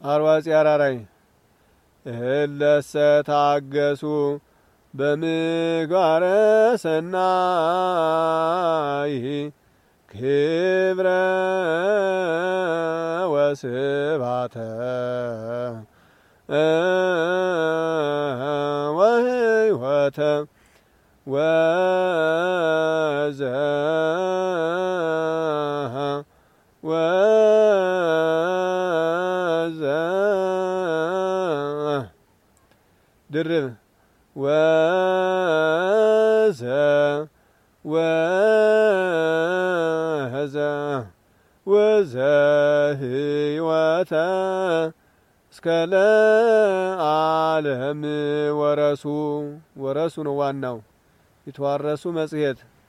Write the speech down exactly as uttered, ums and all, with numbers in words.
አርዋጽ አራራይ እለሰ ታገሱ በምግባረ ሰናይ ክብረ ወስባተ ወህይወተ ወዘ ወዘ ድርብ ወዘ ወዘ ወዘ ህይወተ እስከ ለዓለም ወረሱ ወረሱ ነው ዋናው። ይትዋረሱ መጽሔት